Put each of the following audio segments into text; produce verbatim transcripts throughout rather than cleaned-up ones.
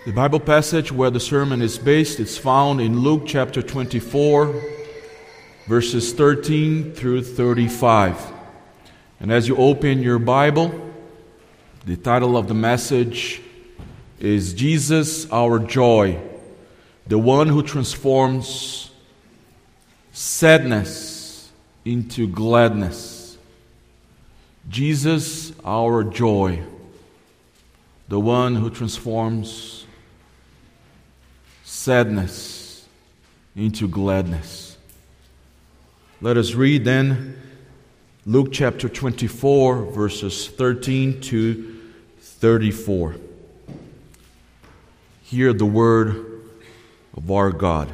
The Bible passage where the sermon is based is found in Luke chapter twenty-four, verses thirteen through thirty-five. And as you open your Bible, the title of the message is Jesus, Our Joy, the one who transforms sadness into gladness. Jesus, our joy, the one who transforms sadness into gladness. Let us read then Luke chapter twenty-four, verses thirteen to thirty-four. Hear the word of our God.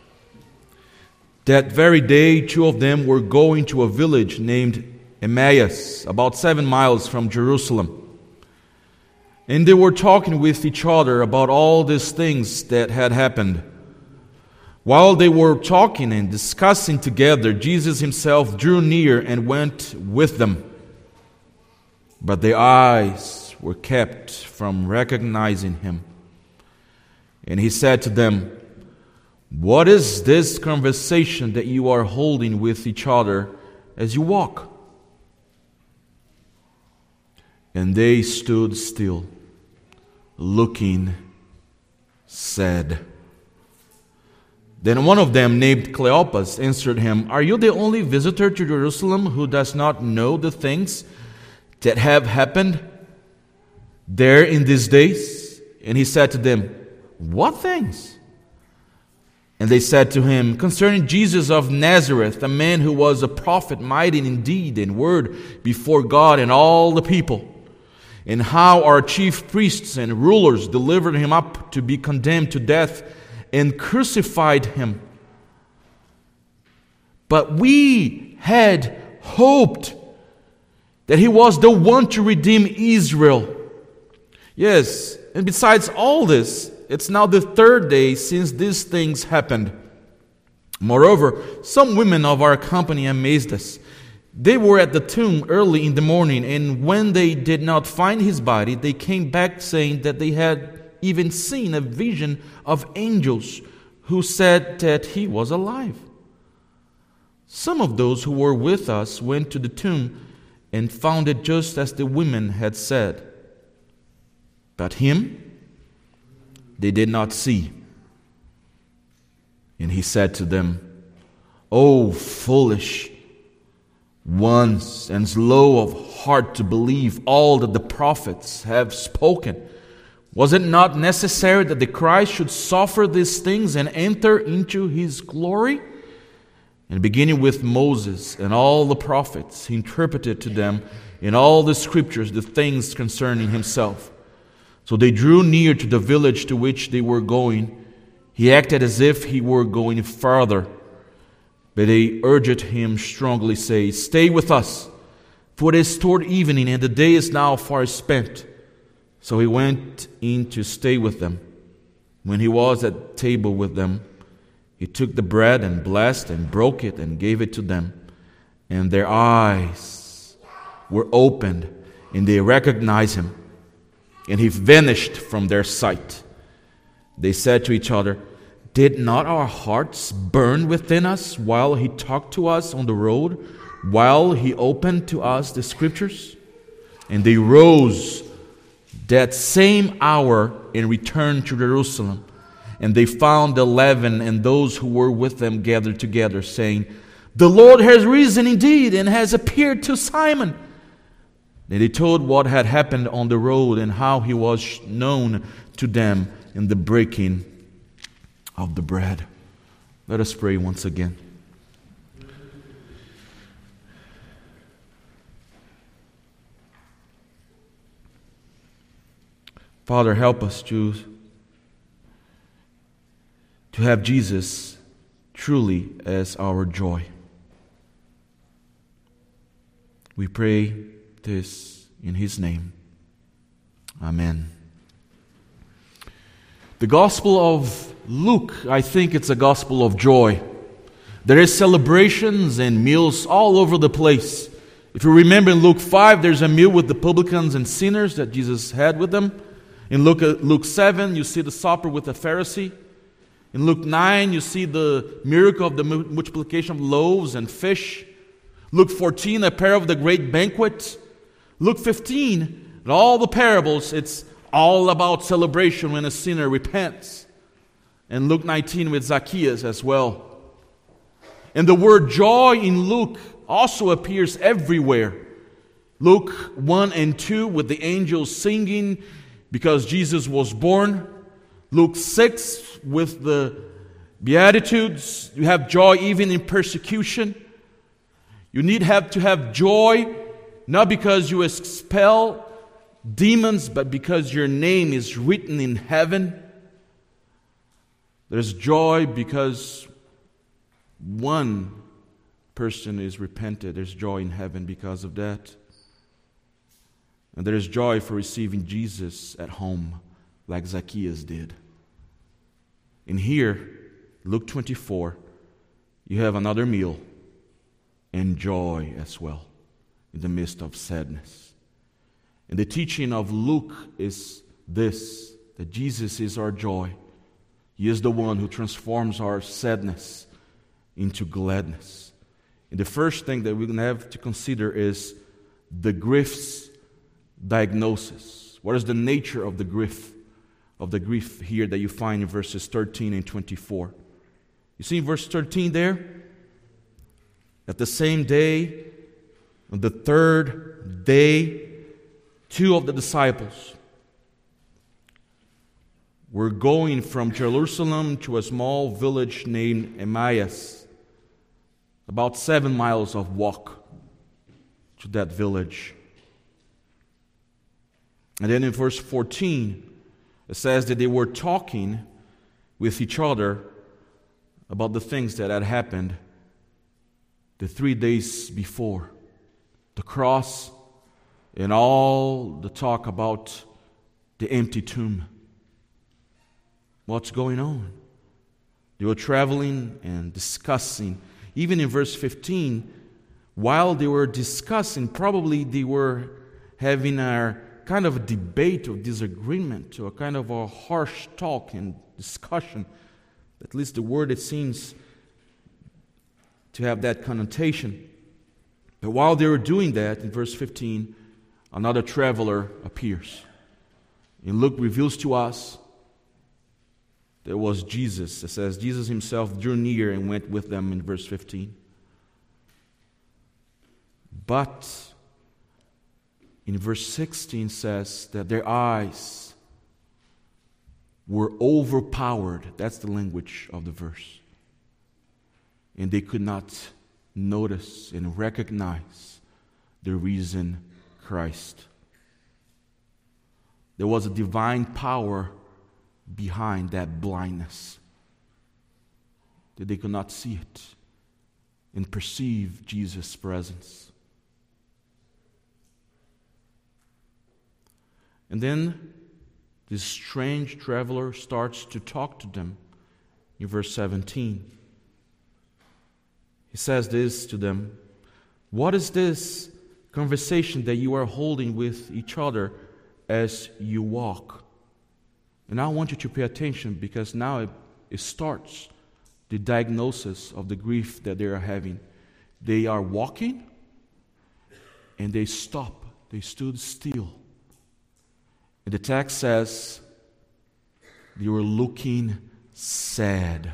That very day, two of them were going to a village named Emmaus, about seven miles from Jerusalem. And they were talking with each other about all these things that had happened. While they were talking and discussing together, Jesus himself drew near and went with them. But their eyes were kept from recognizing him. And he said to them, "What is this conversation that you are holding with each other as you walk?" And they stood still, looking sad. Then one of them, named Cleopas, answered him, "Are you the only visitor to Jerusalem who does not know the things that have happened there in these days?" And he said to them, "What things?" And they said to him, "Concerning Jesus of Nazareth, a man who was a prophet, mighty in deed and word before God and all the people, and how our chief priests and rulers delivered him up to be condemned to death and crucified him. But we had hoped that he was the one to redeem Israel. Yes, and besides all this, it's now the third day since these things happened. Moreover, some women of our company amazed us. They were at the tomb early in the morning, and when they did not find his body, they came back saying that they had even seen a vision of angels who said that he was alive. Some of those who were with us went to the tomb and found it just as the women had said. But him they did not see." And he said to them, "O foolish ones and slow of heart to believe all that the prophets have spoken. Was it not necessary that the Christ should suffer these things and enter into his glory?" And beginning with Moses and all the prophets, he interpreted to them in all the scriptures the things concerning himself. So they drew near to the village to which they were going. He acted as if he were going farther, but they urged him strongly, saying, "Stay with us, for it is toward evening, and the day is now far spent." So he went in to stay with them. When he was at table with them, he took the bread and blessed and broke it and gave it to them. And their eyes were opened, and they recognized him, and he vanished from their sight. They said to each other, "Did not our hearts burn within us while he talked to us on the road, while he opened to us the scriptures?" And they rose that same hour and returned to Jerusalem. And they found the eleven and those who were with them gathered together, saying, "The Lord has risen indeed and has appeared to Simon." And they told what had happened on the road and how he was known to them in the breaking of the bread. Let us pray once again. Father, help us to, to have Jesus truly as our joy. We pray this in his name. Amen. The Gospel of Luke, I think it's a gospel of joy. There is celebrations and meals all over the place. If you remember in Luke five, there's a meal with the publicans and sinners that Jesus had with them. In Luke, Luke seven, you see the supper with the Pharisee. In Luke nine, you see the miracle of the multiplication of loaves and fish. Luke fourteen, a parable of the great banquet. Luke fifteen, in all the parables, it's all about celebration when a sinner repents. And Luke nineteen with Zacchaeus as well. And the word joy in Luke also appears everywhere. Luke one and two with the angels singing because Jesus was born. Luke six with the Beatitudes. You have joy even in persecution. You need have to have joy not because you expel demons, but because your name is written in heaven. There's joy because one person is repented. There's joy in heaven because of that. And there is joy for receiving Jesus at home, like Zacchaeus did. And here, Luke twenty-four, you have another meal and joy as well in the midst of sadness. And the teaching of Luke is this, that Jesus is our joy. He is the one who transforms our sadness into gladness. And the first thing that we're going to have to consider is the grief's diagnosis. What is the nature of the grief? Of the grief here that you find in verses thirteen and twenty-four. You see in verse thirteen there? At the same day, on the third day, two of the disciples were going from Jerusalem to a small village named Emmaus. About seven miles of walk to that village. And then in verse fourteen, it says that they were talking with each other about the things that had happened the three days before. The cross and all the talk about the empty tomb. What's going on? They were traveling and discussing. Even in verse fifteen, while they were discussing, probably they were having a kind of a debate or disagreement, or a kind of a harsh talk and discussion. At least the word, it seems to have that connotation. But while they were doing that, in verse fifteen, another traveler appears. And Luke reveals to us there was Jesus. It says Jesus himself drew near and went with them in verse fifteen. But in verse sixteen says that their eyes were overpowered. That's the language of the verse. And they could not notice and recognize the risen Christ. There was a divine power behind that blindness, that they could not see it and perceive Jesus' presence. And then this strange traveler starts to talk to them in verse seventeen. He says this to them, "What is this conversation that you are holding with each other as you walk?" And I want you to pay attention, because now it, it starts the diagnosis of the grief that they are having. They are walking and they stop. They stood still. And the text says they were looking sad.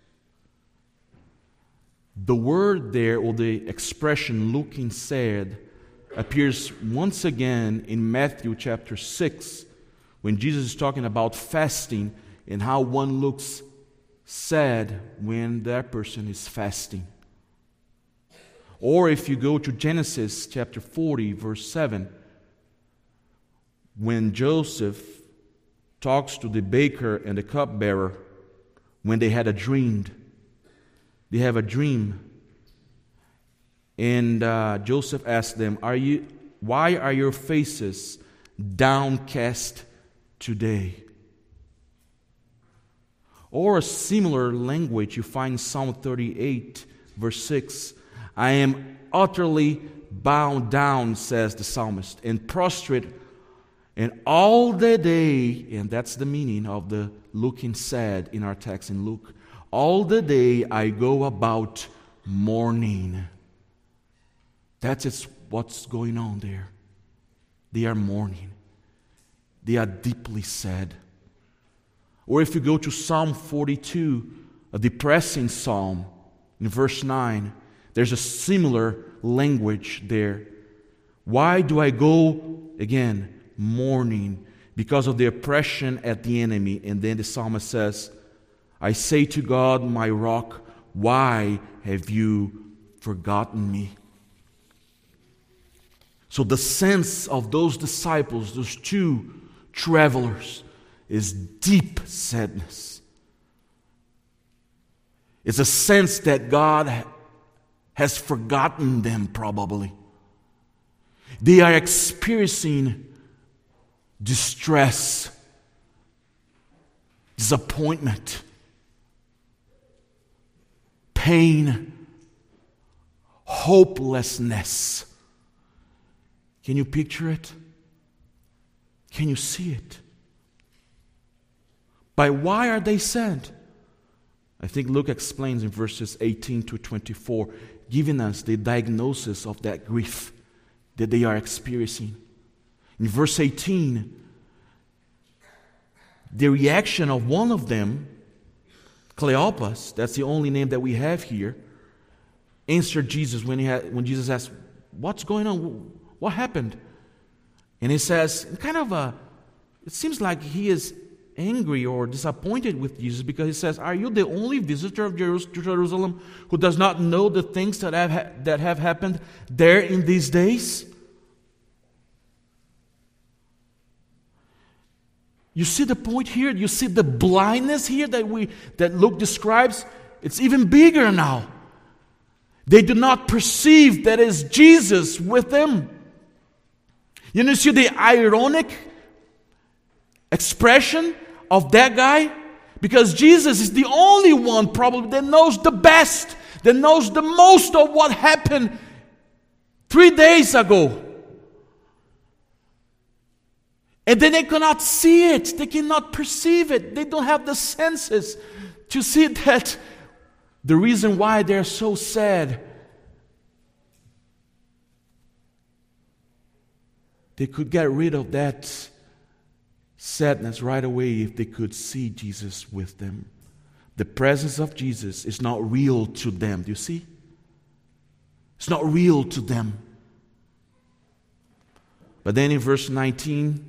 The word there, or the expression looking sad, appears once again in Matthew chapter six, when Jesus is talking about fasting and how one looks sad when that person is fasting. Or if you go to Genesis chapter forty, verse seven, when Joseph talks to the baker and the cupbearer when they had a dream. They have a dream. And uh, Joseph asked them, "Are you? Why are your faces downcast today?" Or a similar language you find in Psalm thirty-eight, verse six. "I am utterly bowed down," says the psalmist, "and prostrate And all the day, and that's the meaning of the looking sad in our text in Luke, all the day I go about mourning. That's it's what's going on there. They are mourning. They are deeply sad. Or if you go to Psalm forty-two, a depressing psalm, in verse nine, there's a similar language there. Why do I go, again, mourning? Because of the oppression at the enemy. And then the psalmist says, I say to God, my rock, why have you forgotten me? So the sense of those disciples, those two travelers, is deep sadness. It's a sense that God has forgotten them, probably. They are experiencing distress, disappointment, pain, hopelessness. Can you picture it? Can you see it? By why are they sad? I think Luke explains in verses eighteen to twenty-four, giving us the diagnosis of that grief that they are experiencing. In verse eighteen, the reaction of one of them, Cleopas, that's the only name that we have here, answered Jesus when, he had, when Jesus asked, what's going on? What happened? And he says, kind of a, it seems like he is angry or disappointed with Jesus because he says, are you the only visitor of Jerusalem who does not know the things that have, that have happened there in these days? You see the point here? You see the blindness here that we that Luke describes? It's even bigger now. They do not perceive that is Jesus with them. You know, see the ironic expression of that guy? Because Jesus is the only one probably that knows the best, that knows the most of what happened three days ago. And then they cannot see it. They cannot perceive it. They don't have the senses to see that the reason why they're so sad, they could get rid of that sadness right away if they could see Jesus with them. The presence of Jesus is not real to them. Do you see? It's not real to them. But then in verse nineteen,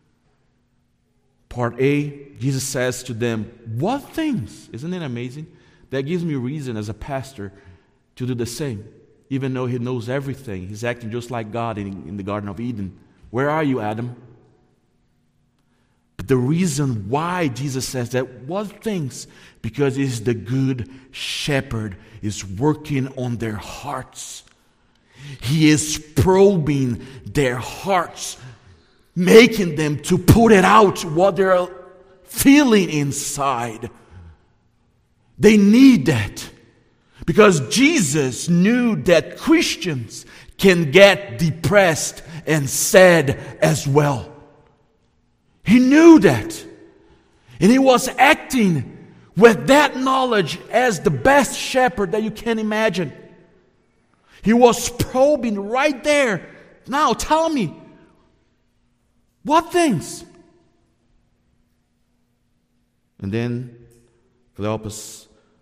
part A, Jesus says to them, what things? Isn't it amazing? That gives me reason as a pastor to do the same. Even though he knows everything. He's acting just like God in, in the Garden of Eden. Where are you, Adam? But the reason why Jesus says that, what things? Because he's the good shepherd, is working on their hearts. He is probing their hearts, making them to put it out, what they're feeling inside. They need that. Because Jesus knew that Christians can get depressed and sad as well. He knew that. And he was acting with that knowledge as the best shepherd that you can imagine. He was probing right there. Now tell me, what things? And then Cleopas,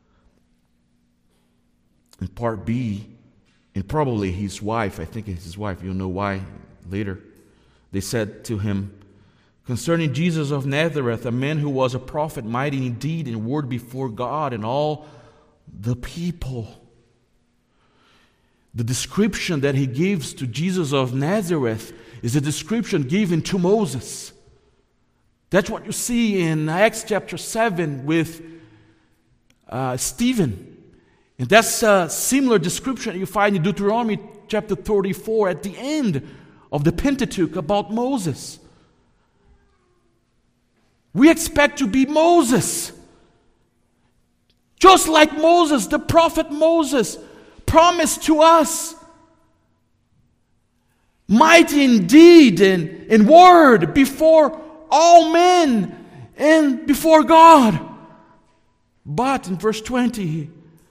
in part B, and probably his wife, I think it's his wife, you'll know why later, they said to him, concerning Jesus of Nazareth, a man who was a prophet, mighty in deed and word before God and all the people. The description that he gives to Jesus of Nazareth is a description given to Moses. That's what you see in Acts chapter seven with uh, Stephen. And that's a similar description you find in Deuteronomy chapter thirty-four at the end of the Pentateuch about Moses. We expect to be Moses. Just like Moses, the prophet Moses promised to us mighty in deed and in word before all men and before God. But in verse twenty,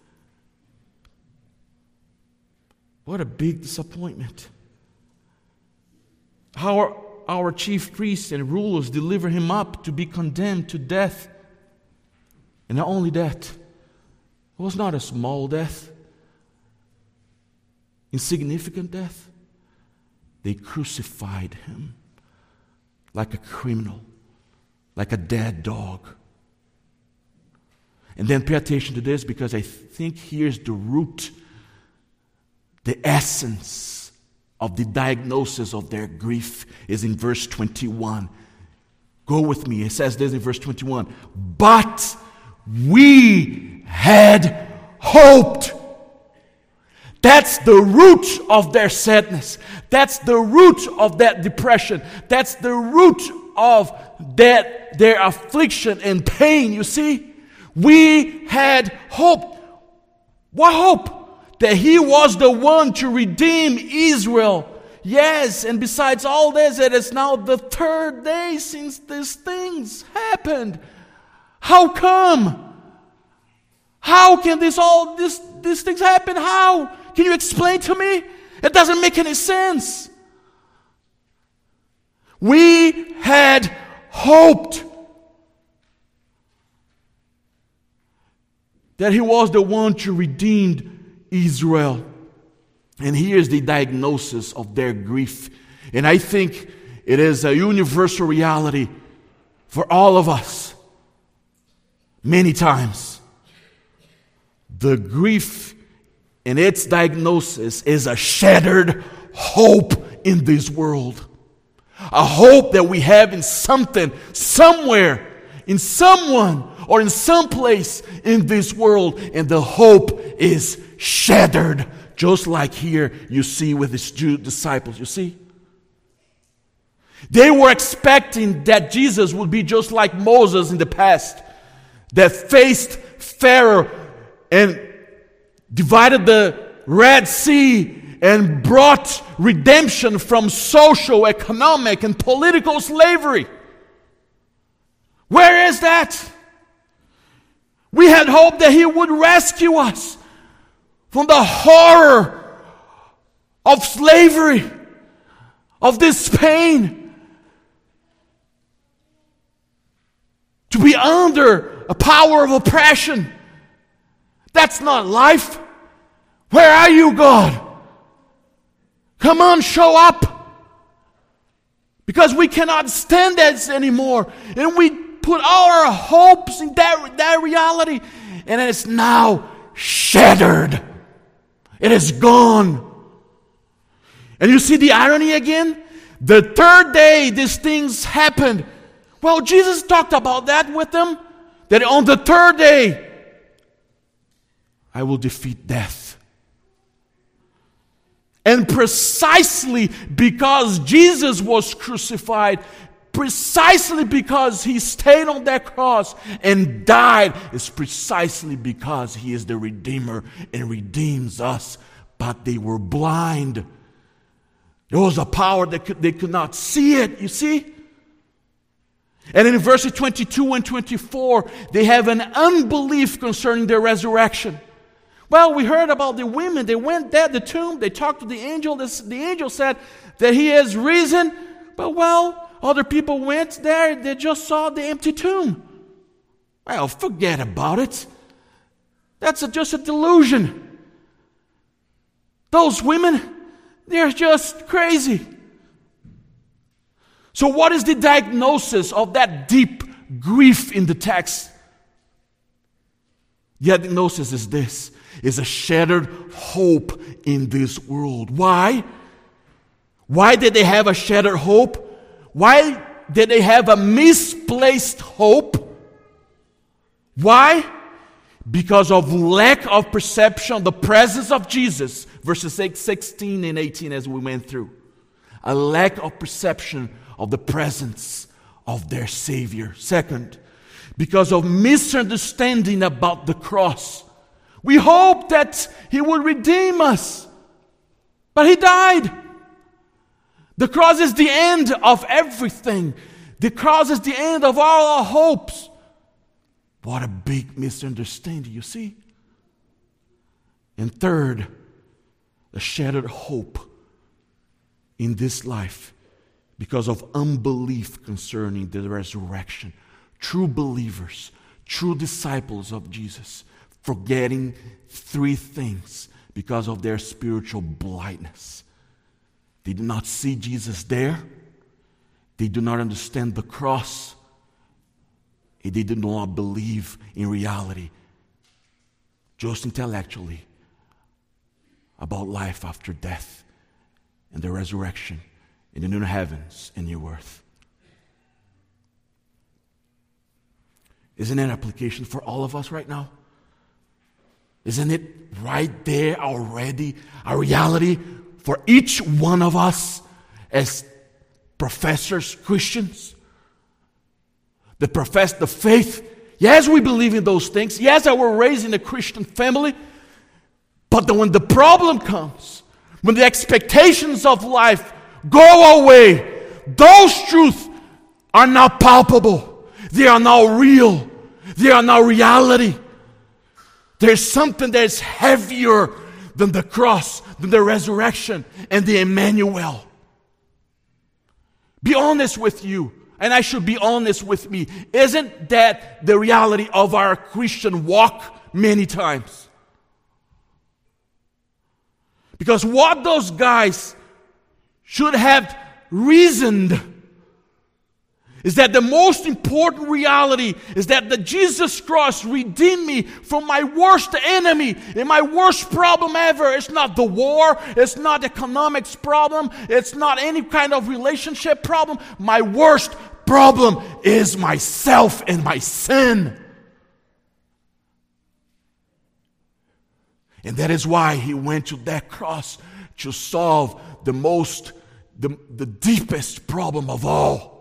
what a big disappointment. Our, our chief priests and rulers deliver him up to be condemned to death. And not only that, it was not a small death, insignificant death. They crucified him like a criminal, like a dead dog. And then pay attention to this, because I think here's the root, the essence of the diagnosis of their grief is in verse twenty-one. Go with me. It says this in verse twenty-one. But we had hoped. That's the root of their sadness. That's the root of that depression. That's the root of that their affliction and pain. You see? We had hope. What hope? That He was the one to redeem Israel. Yes, and besides all this, it is now the third day since these things happened. How come? How can this all this these things happen? How? Can you explain to me? It doesn't make any sense. We had hoped that He was the one to redeem Israel. And here's the diagnosis of their grief. And I think it is a universal reality for all of us. Many times, the grief and its diagnosis is a shattered hope in this world. A hope that we have in something, somewhere, in someone, or in some place in this world. And the hope is shattered. Just like here you see with his Jew disciples. You see? They were expecting that Jesus would be just like Moses in the past, that faced Pharaoh and divided the Red Sea and brought redemption from social, economic, and political slavery. Where is that? We had hoped that He would rescue us from the horror of slavery, of this pain, to be under a power of oppression. That's not life. Where are you, God? Come on, show up. Because we cannot stand this anymore. And we put all our hopes in that, that reality. And it's now shattered. It is gone. And you see the irony again? The third day these things happened. Well, Jesus talked about that with them. That on the third day, I will defeat death. And precisely because Jesus was crucified, precisely because He stayed on that cross and died, is precisely because He is the Redeemer and redeems us. But they were blind. There was a power that could, they could not see it, you see? And in verses twenty-two and twenty-four, they have an unbelief concerning their resurrection. Well, we heard about the women. They went there, the tomb. They talked to the angel. The, the angel said that He has risen. But, well, other people went there. They just saw the empty tomb. Well, forget about it. That's a, just a delusion. Those women, they're just crazy. So what is the diagnosis of that deep grief in the text? The diagnosis is this. Is a shattered hope in this world. Why? Why did they have a shattered hope? Why did they have a misplaced hope? Why? Because of lack of perception of the presence of Jesus. Verses sixteen and eighteen as we went through. A lack of perception of the presence of their Savior. Second, because of misunderstanding about the cross. We hoped that He would redeem us. But He died. The cross is the end of everything. The cross is the end of all our hopes. What a big misunderstanding, you see? And third, a shattered hope in this life because of unbelief concerning the resurrection. True believers, true disciples of Jesus, forgetting three things because of their spiritual blindness. They did not see Jesus there. They do not understand the cross. And they did not believe in reality, just intellectually, about life after death and the resurrection in the new heavens and new earth. Isn't that an application for all of us right now? Isn't it right there already, a reality for each one of us as professors, Christians, that profess the faith? Yes, we believe in those things. Yes, I were raised in a Christian family. But then when the problem comes, when the expectations of life go away, those truths are not palpable. They are not real. They are not reality. There's something that is heavier than the cross, than the resurrection, and the Emmanuel. Be honest with you, and I should be honest with me. Isn't that the reality of our Christian walk many times? Because what those guys should have reasoned is that the most important reality is that the Jesus cross redeemed me from my worst enemy and my worst problem ever. It's not the war. It's not economics problem. It's not any kind of relationship problem. My worst problem is myself and my sin. And that is why he went to that cross to solve the most, the, the deepest problem of all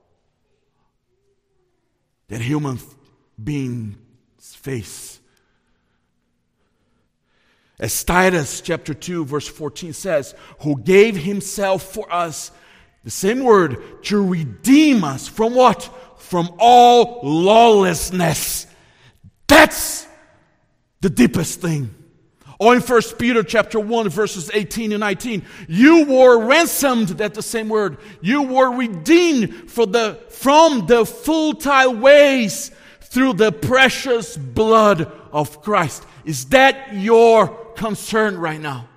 that human beings face. As Titus chapter two verse fourteen says, who gave himself for us, the same word, to redeem us from what? From all lawlessness. That's the deepest thing. Or in First Peter chapter one, verses eighteen and nineteen, you were ransomed, that's the same word. You were redeemed for the, from the futile ways through the precious blood of Christ. Is that your concern right now?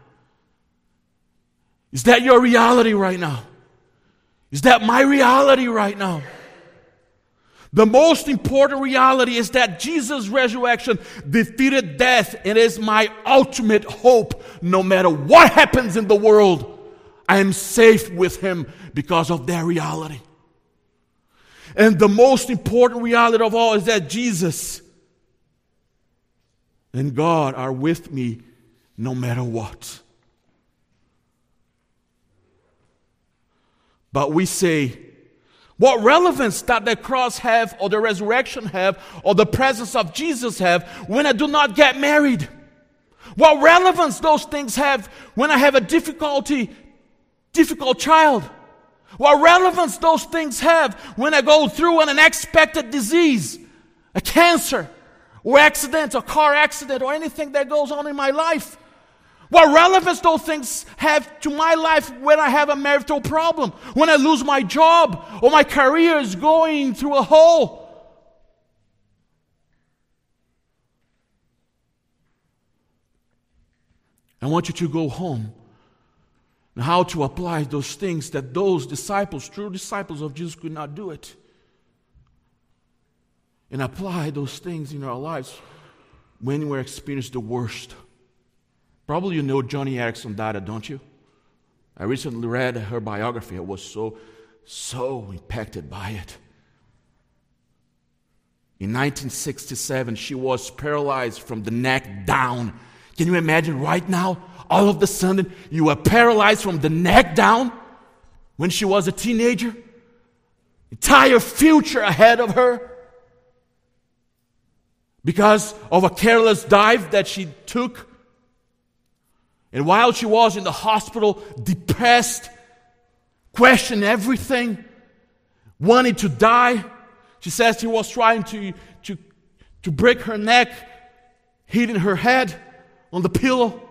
Is that your reality right now? Is that my reality right now? The most important reality is that Jesus' resurrection defeated death and is my ultimate hope. No matter what happens in the world, I am safe with Him because of that reality. And the most important reality of all is that Jesus and God are with me no matter what. But we say, what relevance does the cross have, or the resurrection have, or the presence of Jesus have when I do not get married? What relevance those things have when I have a difficulty, difficult child? What relevance those things have when I go through an unexpected disease, a cancer, or accident, a car accident, or anything that goes on in my life? What relevance those things have to my life when I have a marital problem, when I lose my job, or my career is going through a hole? I want you to go home and how to apply those things that those disciples, true disciples of Jesus, could not do it. And apply those things in our lives when we experience the worst. Probably you know Joni Eareckson Tada, don't you? I recently read her biography. I was so, so impacted by it. In nineteen sixty-seven, she was paralyzed from the neck down. Can you imagine right now? All of a sudden, you were paralyzed from the neck down when she was a teenager. Entire future ahead of her. Because of a careless dive that she took. And while she was in the hospital, depressed, questioned everything, wanted to die. She says he was trying to, to, to break her neck, hitting her head on the pillow.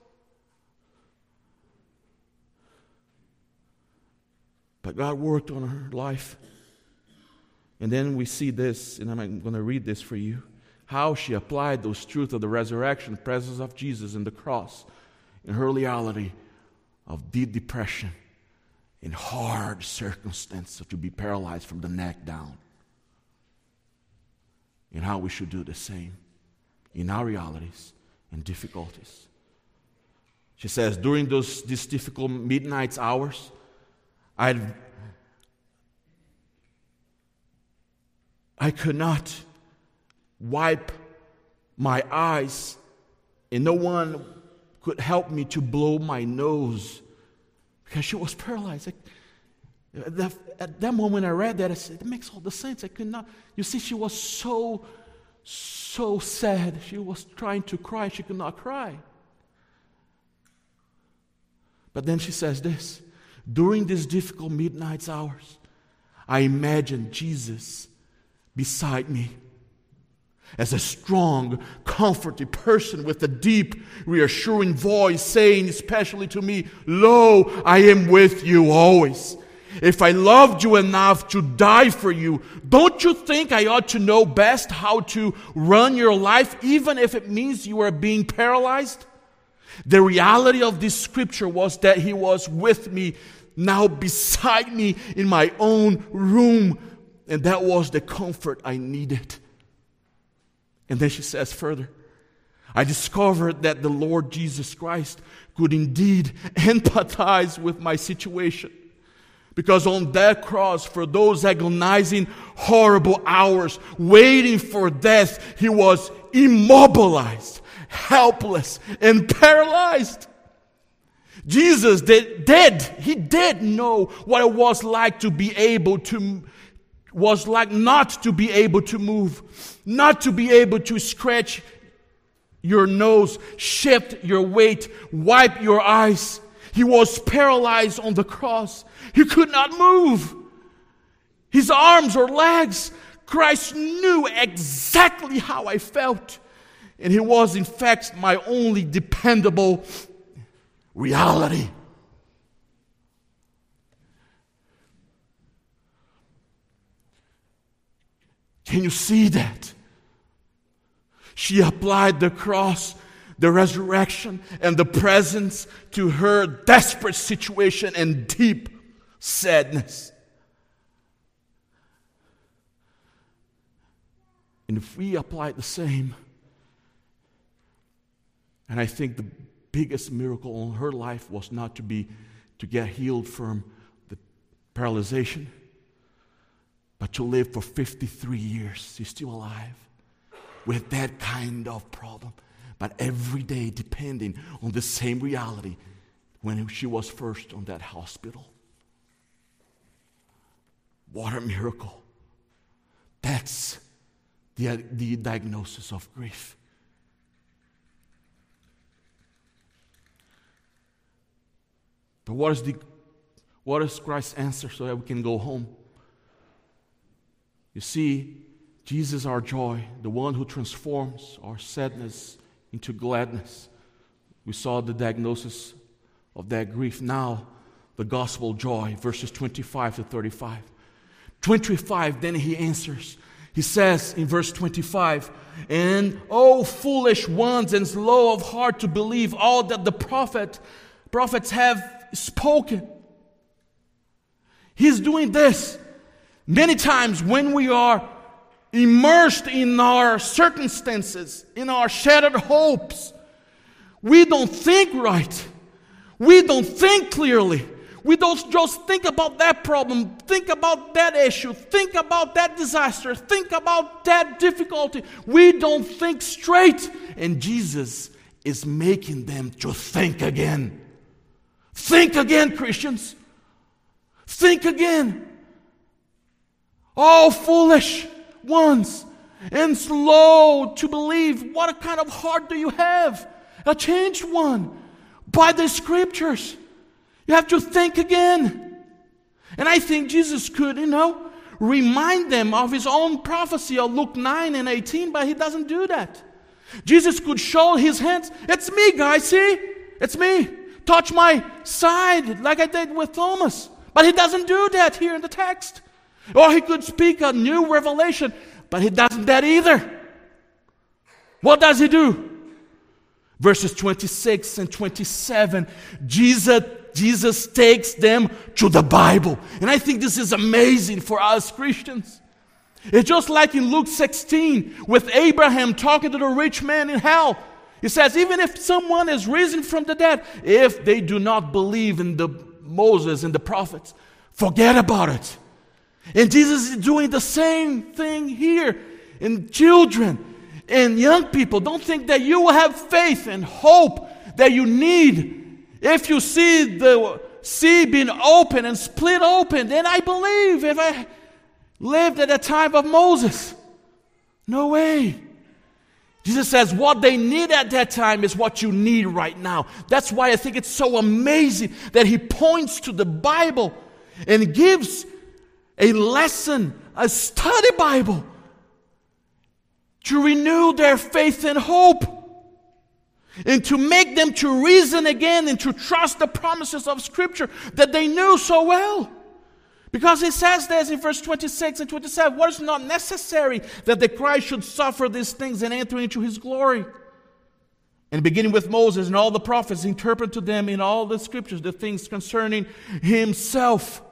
But God worked on her life. And then we see this, and I'm going to read this for you, how she applied those truths of the resurrection, presence of Jesus and the cross, in her reality of deep depression, in hard circumstances to be paralyzed from the neck down. And how we should do the same in our realities and difficulties. She says, during those these difficult midnight hours, I I could not wipe my eyes, and no one could help me to blow my nose because she was paralyzed. I, at, that, at that moment I read that, I said, that makes all the sense. I could not. You see, she was so, so sad. She was trying to cry. She could not cry. But then she says this, during these difficult midnight hours, I imagined Jesus beside me as a strong, comforting person with a deep, reassuring voice saying especially to me, "Lo, I am with you always. If I loved you enough to die for you, don't you think I ought to know best how to run your life, even if it means you are being paralyzed?" The reality of this scripture was that He was with me, now beside me in my own room. And that was the comfort I needed. And then she says further, I discovered that the Lord Jesus Christ could indeed empathize with my situation. Because on that cross, for those agonizing, horrible hours, waiting for death, He was immobilized, helpless, and paralyzed. Jesus did, did, He did know what it was like to be able to, was like not to be able to move, not to be able to scratch your nose, shift your weight, wipe your eyes. He was paralyzed on the cross. He could not move his arms or legs. Christ knew exactly how I felt. And He was, in fact, my only dependable reality. Can you see that? She applied the cross, the resurrection, and the presence to her desperate situation and deep sadness. And if we apply the same, and I think the biggest miracle in her life was not to be to get healed from the paralyzation, but to live for fifty-three years. She's still alive with that kind of problem, but every day depending on the same reality when she was first on that hospital. What a miracle. That's the, the diagnosis of grief. But what is the what is Christ's answer so that we can go home? You see, Jesus, our joy, the one who transforms our sadness into gladness. We saw the diagnosis of that grief. Now, the gospel joy, verses twenty-five to thirty-five. twenty-five, then He answers. He says in verse twenty-five, "And O foolish ones and slow of heart to believe all that the prophet, prophets have spoken." He's doing this. Many times when we are immersed in our circumstances, in our shattered hopes, we don't think right. We don't think clearly. We don't just think about that problem, think about that issue, think about that disaster, think about that difficulty. We don't think straight. And Jesus is making them to think again. Think again, Christians. Think again. Oh, foolish ones and slow to believe. What kind of heart do you have? A changed one by the Scriptures. You have to think again. And I think Jesus could, you know, remind them of his own prophecy of Luke nine and eighteen, but he doesn't do that. Jesus could show his hands. It's me, guys, see? It's me. Touch my side like I did with Thomas. But he doesn't do that here in the text. Or he could speak a new revelation, but he doesn't that either. What does he do? Verses twenty-six and twenty-seven, Jesus, Jesus takes them to the Bible. And I think this is amazing for us Christians. It's just like in Luke sixteen with Abraham talking to the rich man in hell. He says, even if someone is risen from the dead, if they do not believe in the Moses and the prophets, forget about it. And Jesus is doing the same thing here. And children and young people, don't think that you will have faith and hope that you need. If you see the sea being open and split open, then I believe if I lived at the time of Moses. No way. Jesus says what they need at that time is what you need right now. That's why I think it's so amazing that he points to the Bible and gives a lesson, a study Bible, to renew their faith and hope, and to make them to reason again and to trust the promises of Scripture that they knew so well. Because he says this in verse twenty-six and twenty-seven, what is not necessary that the Christ should suffer these things and enter into his glory? And beginning with Moses and all the prophets, interpret to them in all the Scriptures the things concerning himself.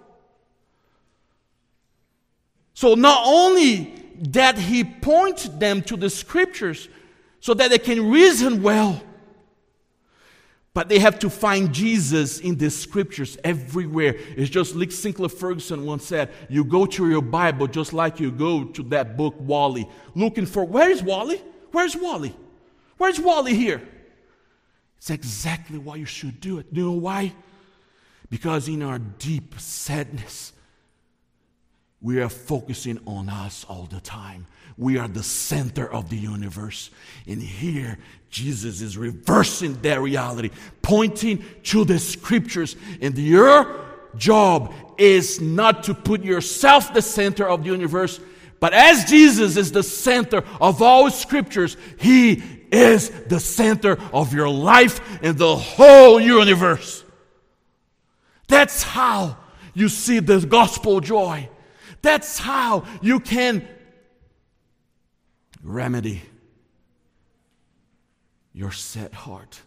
So not only that he points them to the Scriptures so that they can reason well, but they have to find Jesus in the Scriptures everywhere. It's just like Sinclair Ferguson once said, you go to your Bible just like you go to that book Wall-E, looking for, where is Wall-E? Where's Wall-E? Where's Wall-E here? It's exactly why you should do it. You know why? Because in our deep sadness, we are focusing on us all the time. We are the center of the universe. And here, Jesus is reversing that reality, pointing to the Scriptures. And your job is not to put yourself the center of the universe, but as Jesus is the center of all Scriptures, he is the center of your life and the whole universe. That's how you see the gospel joy. That's how you can remedy your sad heart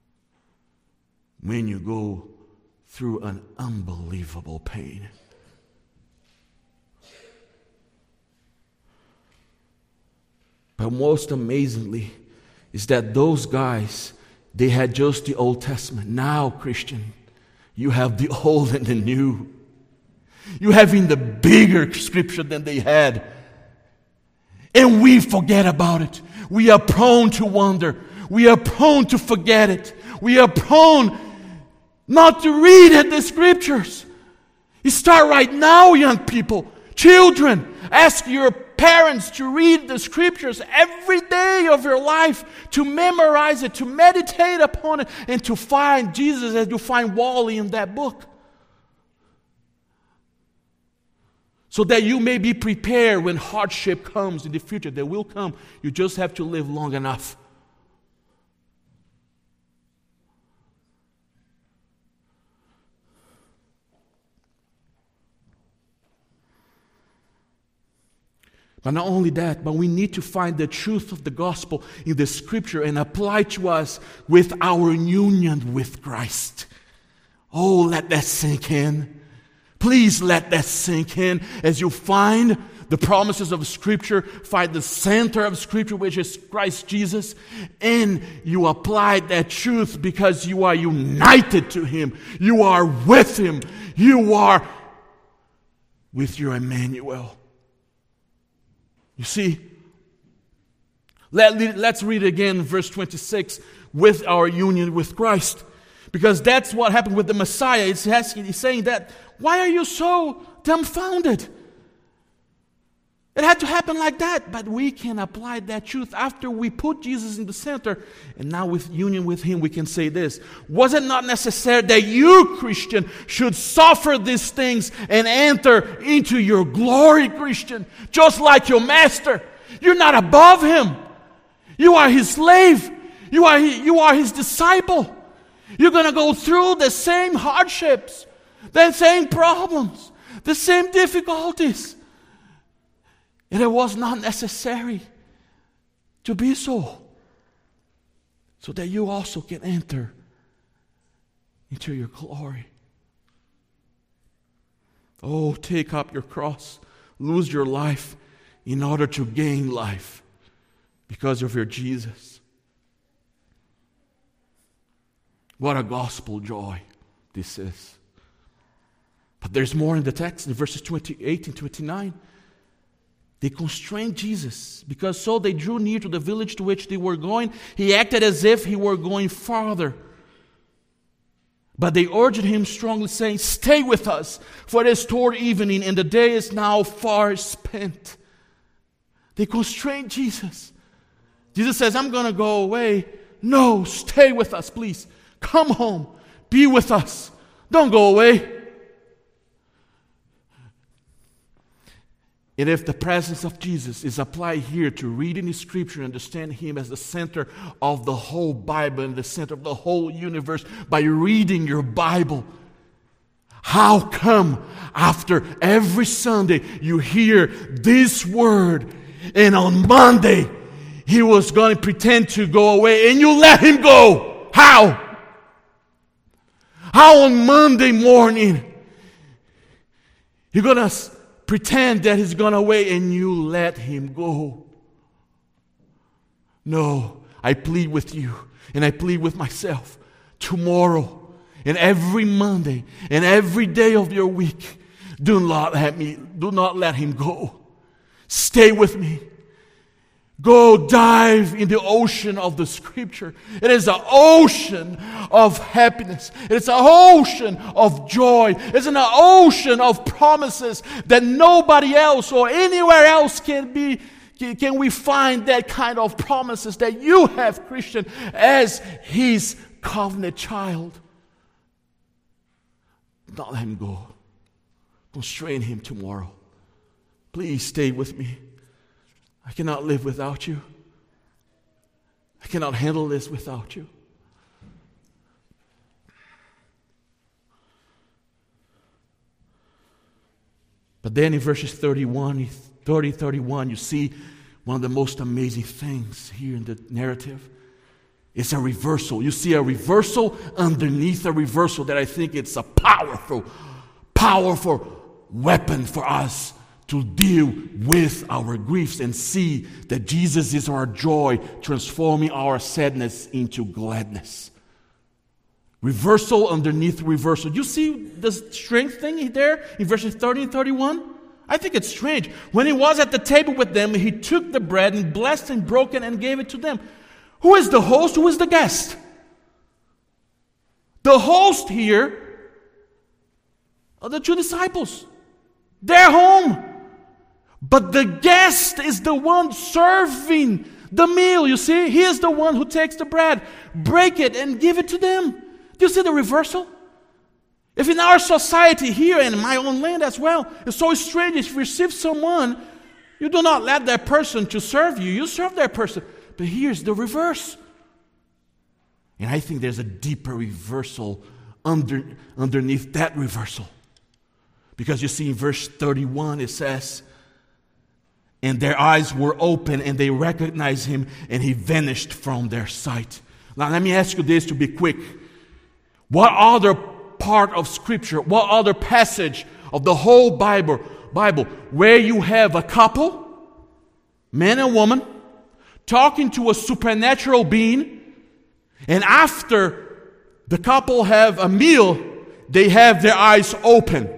when you go through an unbelievable pain. But most amazingly is that those guys, they had just the Old Testament. Now, Christian, you have the Old and the New. You have in the bigger Scripture than they had. And we forget about it. We are prone to wonder. We are prone to forget it. We are prone not to read at the Scriptures. You start right now, young people. Children, ask your parents to read the Scriptures every day of your life, to memorize it, to meditate upon it, and to find Jesus as you find Wall-E in that book. So that you may be prepared when hardship comes in the future. They will come. You just have to live long enough. But not only that, but we need to find the truth of the gospel in the Scripture and apply to us with our union with Christ. Oh, let that sink in. Please let that sink in as you find the promises of Scripture, find the center of Scripture, which is Christ Jesus, and you apply that truth because you are united to Him. You are with Him. You are with your Emmanuel. You see, let, let's read again verse twenty-six, with our union with Christ. Because that's what happened with the Messiah. It's asking, he's saying that, why are you so dumbfounded? It had had to happen like that. But we can apply that truth after we put Jesus in the center. And now with union with Him, we can say this. Was it not necessary that you, Christian, should suffer these things and enter into your glory, Christian? Just like your Master. You're not above Him. You are His slave. You are, you are His disciple. You're going to go through the same hardships, the same problems, the same difficulties. And it was not necessary to be so, so that you also can enter into your glory. Oh, take up your cross, lose your life in order to gain life because of your Jesus. What a gospel joy this is. But there's more in the text in verses twenty-eight and twenty-nine. They constrained Jesus because so they drew near to the village to which they were going. He acted as if he were going farther. But they urged him strongly, saying, "Stay with us, for it is toward evening, and the day is now far spent." They constrained Jesus. Jesus says, "I'm going to go away." "No, stay with us, please. Come home. Be with us. Don't go away." And if the presence of Jesus is applied here to reading the Scripture and understand Him as the center of the whole Bible and the center of the whole universe by reading your Bible, how come after every Sunday you hear this word and on Monday He was going to pretend to go away and you let Him go? How? How on Monday morning you're going to pretend that He's gone away and you let Him go? No, I plead with you and I plead with myself. Tomorrow and every Monday and every day of your week, do not let me, do not let Him go. Stay with me. Go dive in the ocean of the Scripture. It is an ocean of happiness. It's an ocean of joy. It's an ocean of promises that nobody else or anywhere else can be. Can we find that kind of promises that you have, Christian, as His covenant child? Don't let Him go. Constrain Him tomorrow. Please stay with me. I cannot live without you. I cannot handle this without you. But then in verses thirty-one, thirty, thirty-one, you see one of the most amazing things here in the narrative. It's a reversal. You see a reversal underneath a reversal that I think it's a powerful, powerful weapon for us to deal with our griefs and see that Jesus is our joy, transforming our sadness into gladness. Reversal underneath reversal. You see the strange thing there in verses thirty and thirty-one? I think it's strange. When He was at the table with them, He took the bread and blessed and broke it and gave it to them. Who is the host? Who is the guest? The host here are the two disciples. They're home. But the guest is the one serving the meal, you see? He is the one who takes the bread, break it, and give it to them. Do you see the reversal? If in our society here and in my own land as well, it's so strange, if you receive someone, you do not let that person to serve you. You serve that person. But here's the reverse. And I think there's a deeper reversal under, underneath that reversal. Because you see in verse thirty-one it says, "And their eyes were open and they recognized Him and He vanished from their sight." Now let me ask you this to be quick. What other part of Scripture, what other passage of the whole Bible, Bible where you have a couple, man and woman, talking to a supernatural being, and after the couple have a meal, they have their eyes open?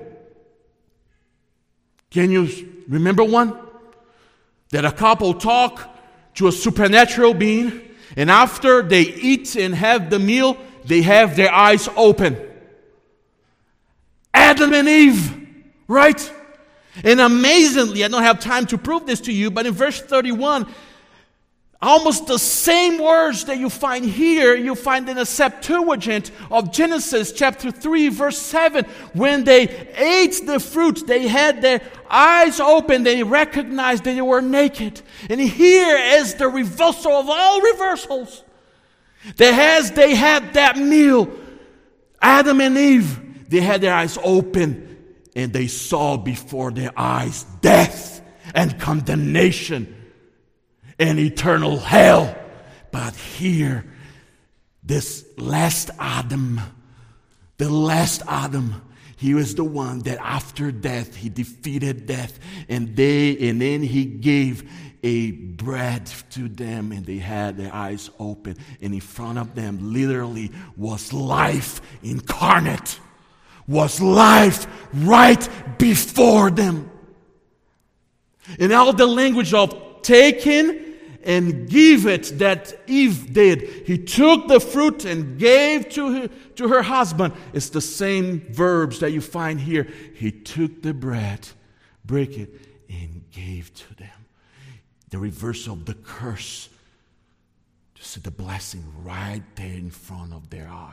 Can you remember one? That a couple talk to a supernatural being, and after they eat and have the meal, they have their eyes open. Adam and Eve, right? And amazingly, I don't have time to prove this to you, but in verse thirty-one, almost the same words that you find here, you find in the Septuagint of Genesis chapter three, verse seven. When they ate the fruit, they had their eyes open, they recognized that they were naked. And here is the reversal of all reversals. That as they had that meal, Adam and Eve, they had their eyes open and they saw before their eyes death and condemnation and eternal hell. But here, this last Adam, the last Adam, he was the one that after death, he defeated death. And they, and then he gave a bread to them, and they had their eyes open. And in front of them, literally, was life incarnate. Was life right before them. And all the language of taking and give it that Eve did. He took the fruit and gave to her, to her husband. It's the same verbs that you find here. He took the bread, break it, and gave to them. The reverse of the curse. Just the blessing right there in front of their eyes.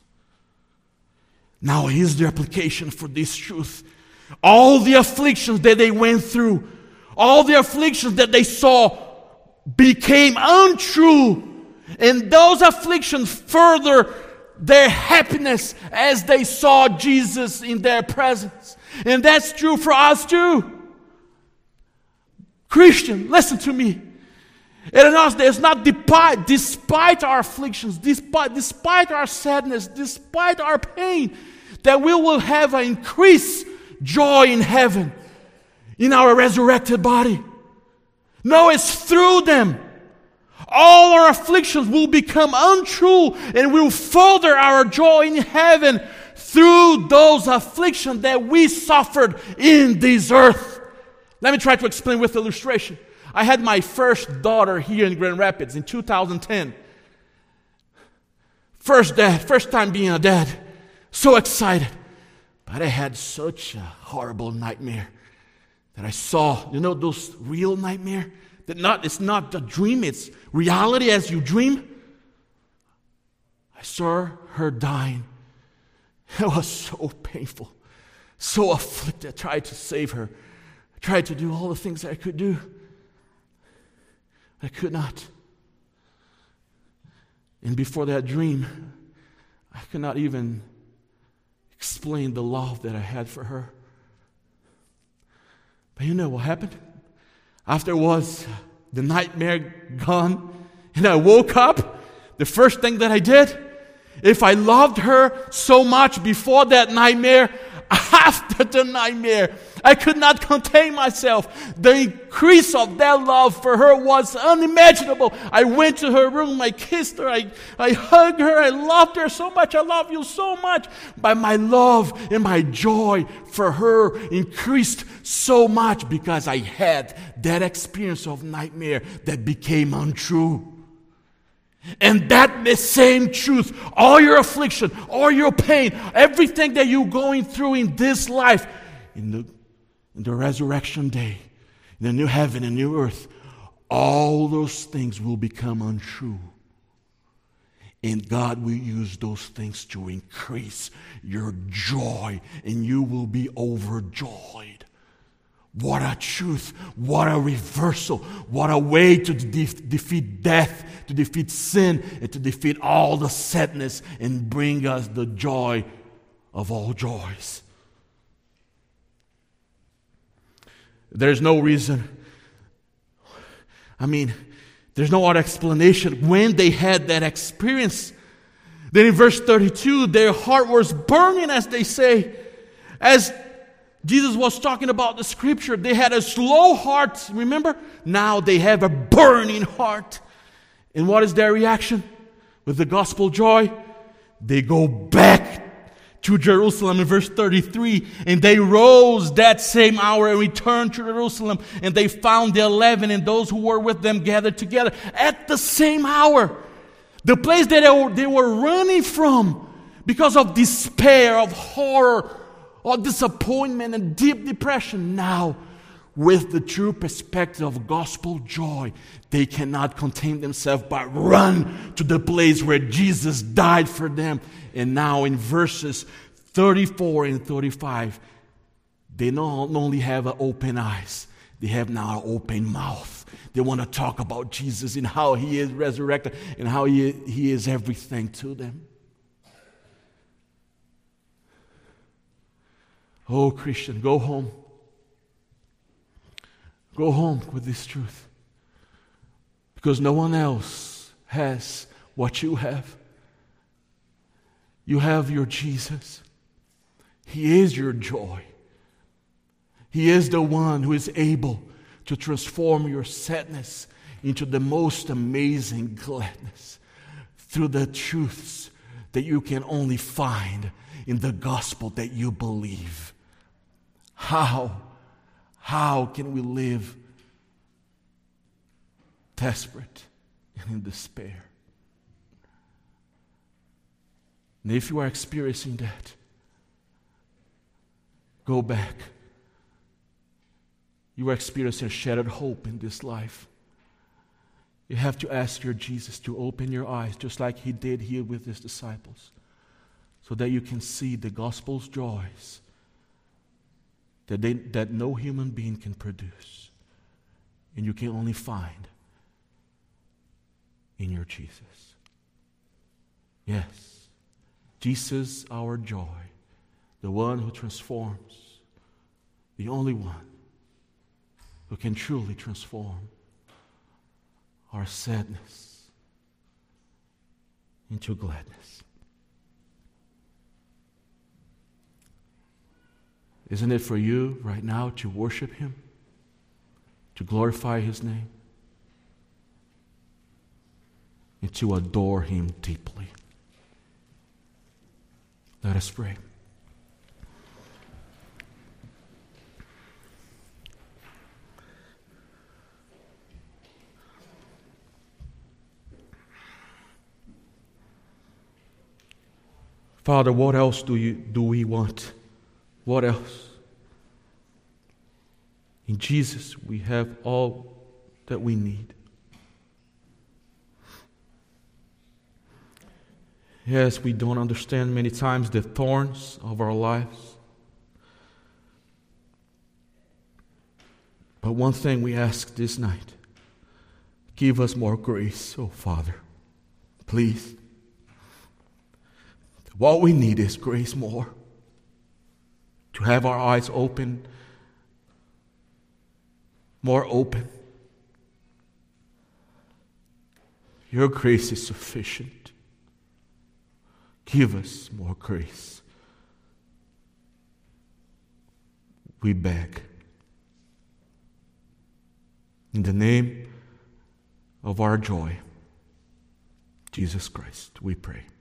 Now here's the application for this truth. All the afflictions that they went through, all the afflictions that they saw became untrue. And those afflictions further their happiness as they saw Jesus in their presence. And that's true for us too. Christian, listen to me. It is not despite, despite our afflictions, despite, despite our sadness, despite our pain, that we will have an increased joy in heaven, in our resurrected body. No, it's through them. All our afflictions will become untrue and will further our joy in heaven through those afflictions that we suffered in this earth. Let me try to explain with illustration. I had my first daughter here in Grand Rapids in two thousand ten. First dad, first time being a dad. So excited. But I had such a horrible nightmare that I saw, you know, those real nightmare? That not it's not a dream, it's reality as you dream. I saw her dying. It was so painful, so afflicted. I tried to save her. I tried to do all the things I could do. I could not. And before that dream, I could not even explain the love that I had for her. But you know what happened? Afterwards, the nightmare gone, and I woke up. The first thing that I did, if I loved her so much before that nightmare, after the nightmare, I could not contain myself. The increase of that love for her was unimaginable. I went to her room, I kissed her, I, I hugged her, I loved her so much. I love you so much. But my love and my joy for her increased so much because I had that experience of nightmare that became untrue. And that the same truth, all your affliction, all your pain, everything that you're going through in this life, in the, in the resurrection day, in the new heaven and new earth, all those things will become untrue. And God will use those things to increase your joy, and you will be overjoyed. What a truth, what a reversal, what a way to de- defeat death, to defeat sin, and to defeat all the sadness and bring us the joy of all joys. There's no reason, I mean, there's no other explanation when they had that experience. Then in verse thirty-two, their heart was burning, as they say, as Jesus was talking about the scripture. They had a slow heart, remember? Now they have a burning heart. And what is their reaction? With the gospel joy, they go back to Jerusalem in verse thirty-three. And they rose that same hour and returned to Jerusalem. And they found the eleven and those who were with them gathered together at the same hour. The place that they were, they were running from because of despair, of horror, or disappointment and deep depression. Now, with the true perspective of gospel joy, they cannot contain themselves but run to the place where Jesus died for them. And now in verses thirty-four and thirty-five, they not only have open eyes, they have now an open mouth. They want to talk about Jesus and how He is resurrected and how He, he is everything to them. Oh, Christian, go home. Go home with this truth. Because no one else has what you have. You have your Jesus. He is your joy. He is the one who is able to transform your sadness into the most amazing gladness through the truths that you can only find in the gospel that you believe. How? How can we live desperate and in despair? And if you are experiencing that, go back. You are experiencing shattered hope in this life. You have to ask your Jesus to open your eyes, just like He did here with His disciples, so that you can see the gospel's joys that, they, that no human being can produce, and you can only find in your Jesus. Yes, Jesus, our joy, the one who transforms, the only one who can truly transform our sadness into gladness. Isn't it for you right now to worship Him, to glorify His name, and to adore Him deeply? Let us pray. Father, what else do you do we want? What else? In Jesus, we have all that we need. Yes, we don't understand many times the thorns of our lives. But one thing we ask this night, give us more grace, oh Father, please. What we need is grace more. To have our eyes open, more open. Your grace is sufficient. Give us more grace. We beg. In the name of our joy, Jesus Christ, we pray.